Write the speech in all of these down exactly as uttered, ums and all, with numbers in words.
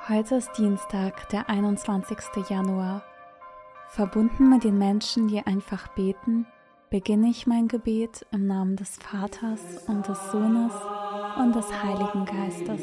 Heute ist Dienstag, der einundzwanzigste Januar. Verbunden mit den Menschen, die einfach beten, beginne ich mein Gebet im Namen des Vaters und des Sohnes und des Heiligen Geistes.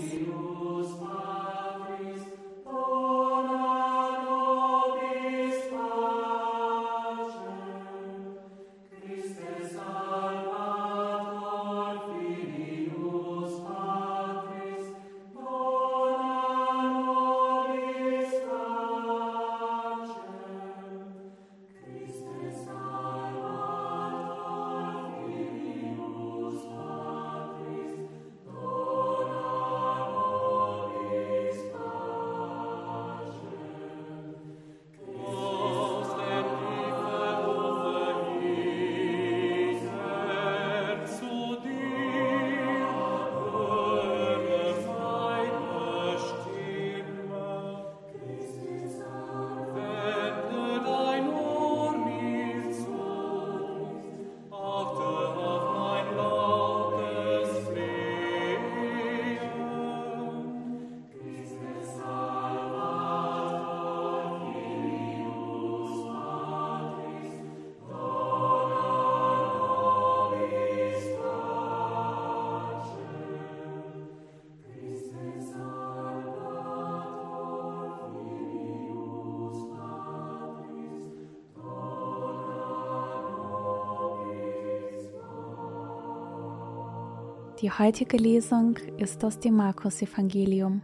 Die heutige Lesung ist aus dem Markus-Evangelium.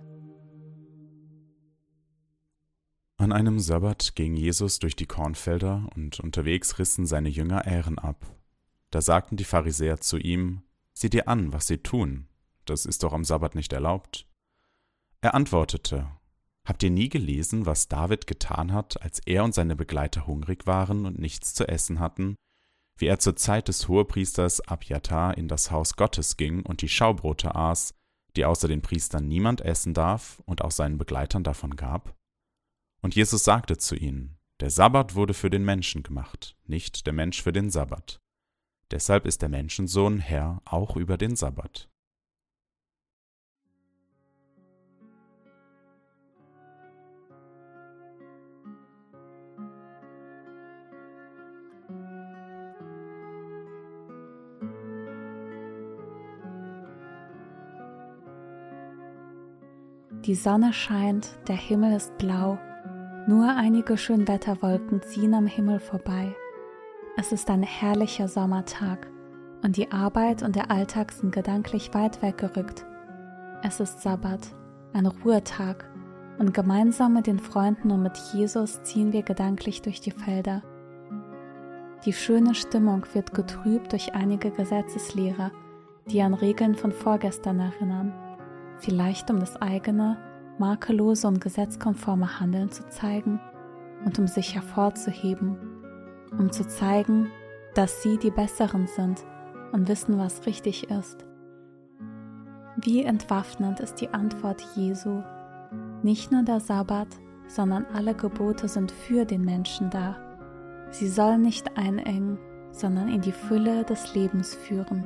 An einem Sabbat ging Jesus durch die Kornfelder und unterwegs rissen seine Jünger Ähren ab. Da sagten die Pharisäer zu ihm: Sieh dir an, was sie tun, das ist doch am Sabbat nicht erlaubt. Er antwortete: Habt ihr nie gelesen, was David getan hat, als er und seine Begleiter hungrig waren und nichts zu essen hatten? Wie er zur Zeit des Hohepriesters Abjatar in das Haus Gottes ging und die Schaubrote aß, die außer den Priestern niemand essen darf, und auch seinen Begleitern davon gab? Und Jesus sagte zu ihnen: Der Sabbat wurde für den Menschen gemacht, nicht der Mensch für den Sabbat. Deshalb ist der Menschensohn Herr auch über den Sabbat. Die Sonne scheint, der Himmel ist blau, nur einige Schönwetterwolken ziehen am Himmel vorbei. Es ist ein herrlicher Sommertag und die Arbeit und der Alltag sind gedanklich weit weggerückt. Es ist Sabbat, ein Ruhetag, und gemeinsam mit den Freunden und mit Jesus ziehen wir gedanklich durch die Felder. Die schöne Stimmung wird getrübt durch einige Gesetzeslehrer, die an Regeln von vorgestern erinnern. Vielleicht um das eigene, makellose und gesetzkonforme Handeln zu zeigen und um sich hervorzuheben, um zu zeigen, dass sie die Besseren sind und wissen, was richtig ist. Wie entwaffnend ist die Antwort Jesu: Nicht nur der Sabbat, sondern alle Gebote sind für den Menschen da. Sie sollen nicht einengen, sondern in die Fülle des Lebens führen.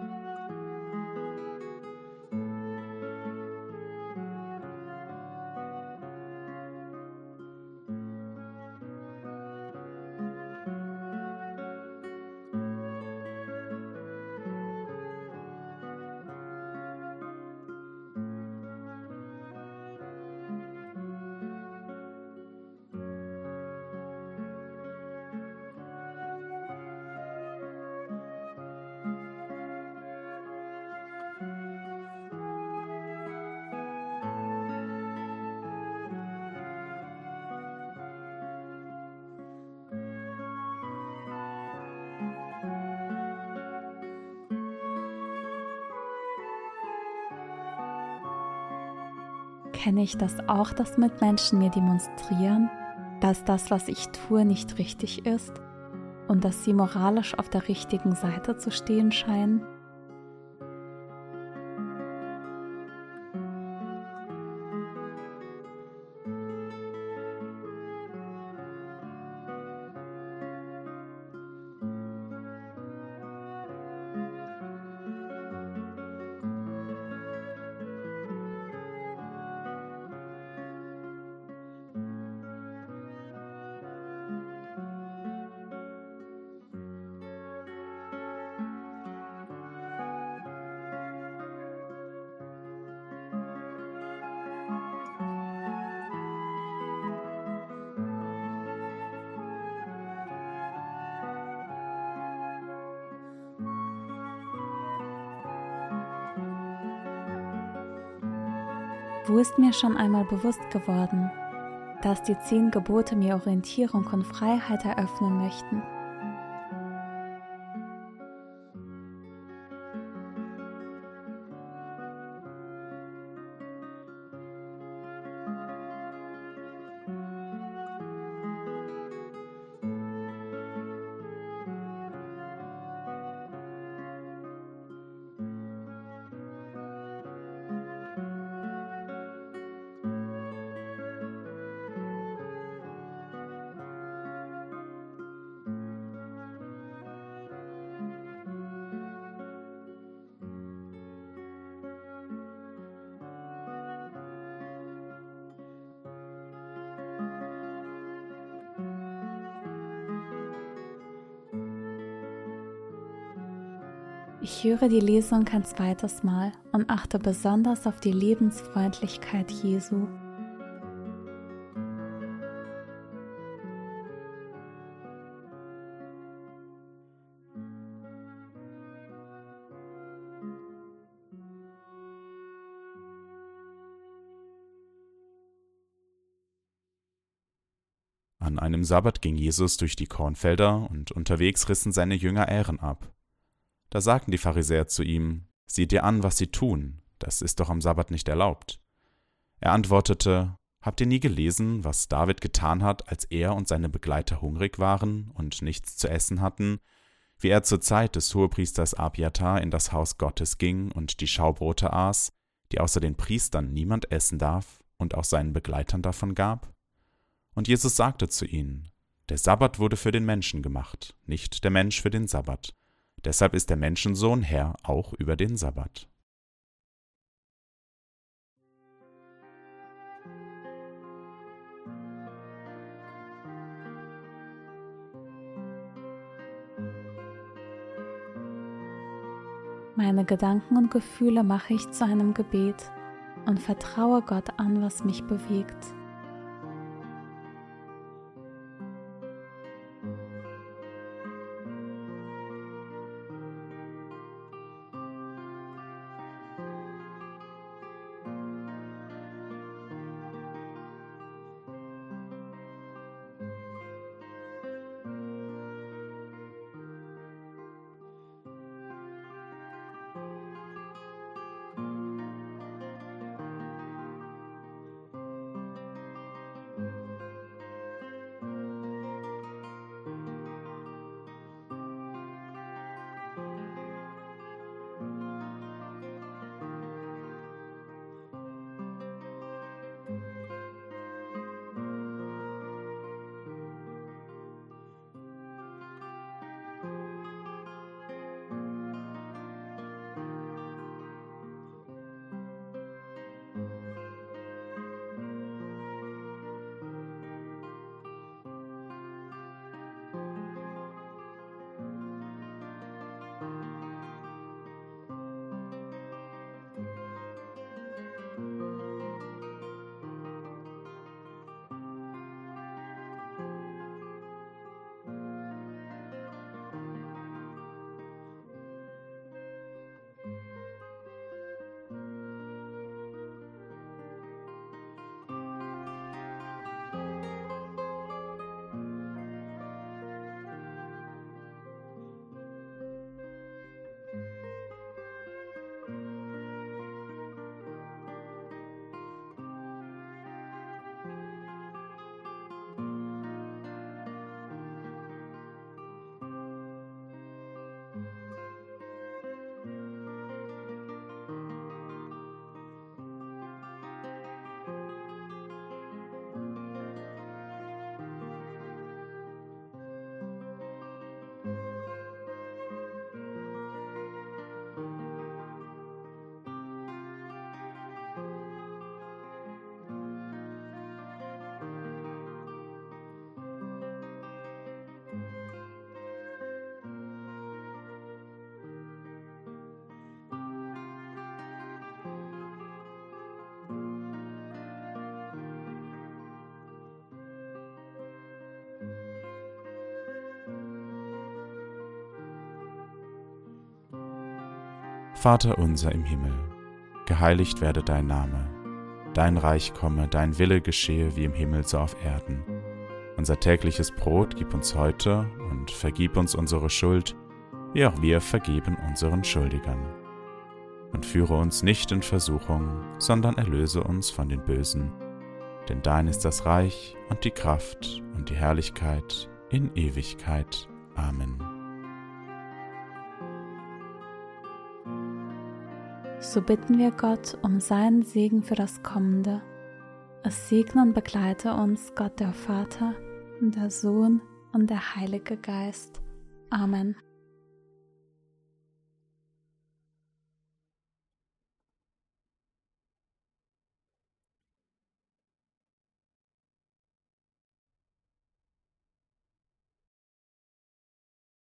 Kenne ich das auch, dass Mitmenschen mir demonstrieren, dass das, was ich tue, nicht richtig ist und dass sie moralisch auf der richtigen Seite zu stehen scheinen? Wo ist mir schon einmal bewusst geworden, dass die zehn Gebote mir Orientierung und Freiheit eröffnen möchten? Ich höre die Lesung ein zweites Mal und achte besonders auf die Lebensfreundlichkeit Jesu. An einem Sabbat ging Jesus durch die Kornfelder, und unterwegs rissen seine Jünger Ähren ab. Da sagten die Pharisäer zu ihm: Sieh dir an, was sie tun, das ist doch am Sabbat nicht erlaubt. Er antwortete: Habt ihr nie gelesen, was David getan hat, als er und seine Begleiter hungrig waren und nichts zu essen hatten, wie er zur Zeit des Hohepriesters Abiathar in das Haus Gottes ging und die Schaubrote aß, die außer den Priestern niemand essen darf, und auch seinen Begleitern davon gab? Und Jesus sagte zu ihnen: Der Sabbat wurde für den Menschen gemacht, nicht der Mensch für den Sabbat. Deshalb ist der Menschensohn Herr auch über den Sabbat. Meine Gedanken und Gefühle mache ich zu einem Gebet und vertraue Gott an, was mich bewegt. Vater unser im Himmel, geheiligt werde dein Name, dein Reich komme, dein Wille geschehe wie im Himmel so auf Erden. Unser tägliches Brot gib uns heute und vergib uns unsere Schuld, wie auch wir vergeben unseren Schuldigern. Und führe uns nicht in Versuchung, sondern erlöse uns von den Bösen. Denn dein ist das Reich und die Kraft und die Herrlichkeit in Ewigkeit. Amen. So bitten wir Gott um seinen Segen für das Kommende. Es segne und begleite uns Gott der Vater, der Sohn und der Heilige Geist. Amen.